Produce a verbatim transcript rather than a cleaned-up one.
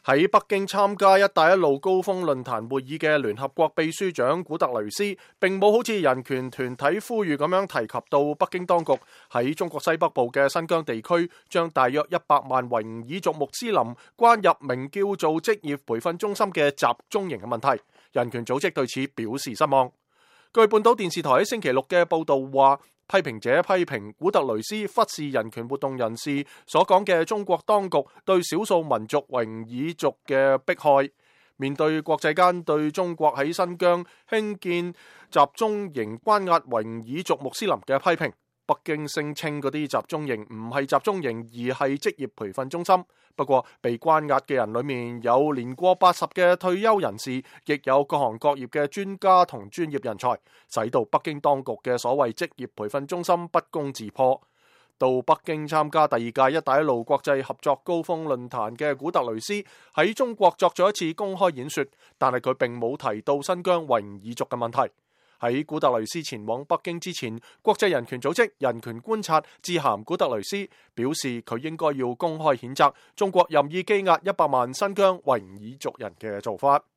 喺北京參加一帶一路高峰論壇會議嘅聯合國秘書長古特雷斯，並冇好似人權團體呼籲咁樣提及到北京當局喺中國西北部嘅新疆地區將大約一百萬維吾爾族穆斯林關入名叫做職業培訓中心嘅集中營嘅問題。人權組織對此表示失望。據半島電視台喺星期六嘅報道話，批評者批評古特雷斯忽視人權活動人士所講嘅中國當局對少數民族維吾爾族嘅迫害。面對國際間對中國喺新疆興建集中營關押維吾爾族穆斯林嘅批評，北京聲稱嗰啲集中營唔係集中營而係職業培訓中心。不過被關押嘅人裏面有年過八十嘅退休人士，亦有各行各業嘅專家同專業人才，使到北京當局嘅所謂職業培訓中心不攻自破。到北京參加第二屆一帶一路國際合作高峰論壇嘅古特雷斯喺中國作咗一次公開演說，但係佢並冇提到新疆維吾爾族嘅問題。喺古特雷斯前往北京之前，國際人權組織人權觀察致函古特雷斯，表示佢應該要公開譴責中國任意羈押一百萬新疆維吾爾族人嘅做法。